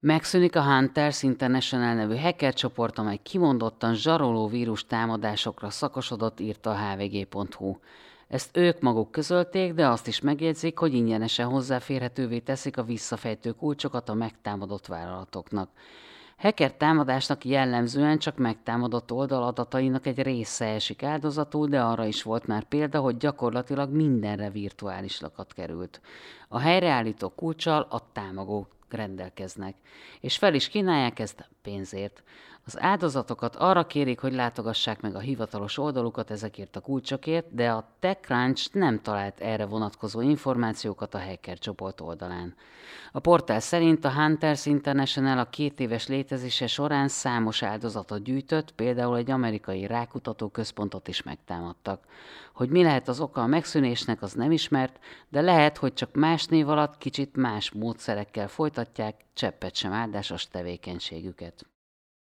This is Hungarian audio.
Megszűnik a Hunters International nevű hackercsoport, amely kimondottan zsaroló vírus támadásokra szakosodott, írta a hvg.hu. Ezt ők maguk közölték, de azt is megjegyzik, hogy ingyenesen hozzáférhetővé teszik a visszafejtő kulcsokat a megtámadott vállalatoknak. Hacker támadásnak jellemzően csak megtámadott oldal adatainak egy része esik áldozatul, de arra is volt már példa, hogy gyakorlatilag mindenre virtuális lakat került. A helyreállító kulccsal a támogók rendelkeznek, és fel is kínálják ezt pénzért. Az áldozatokat arra kérik, hogy látogassák meg a hivatalos oldalukat ezekért a kulcsokért, de a TechCrunch nem talált erre vonatkozó információkat a hacker csoport oldalán. A portál szerint a Hunters International a 2 éves létezése során számos áldozatot gyűjtött, például egy amerikai rákutató központot is megtámadtak. Hogy mi lehet az oka a megszűnésnek, az nem ismert, de lehet, hogy csak más név alatt kicsit más módszerekkel folytatják cseppet sem áldásos tevékenységüket.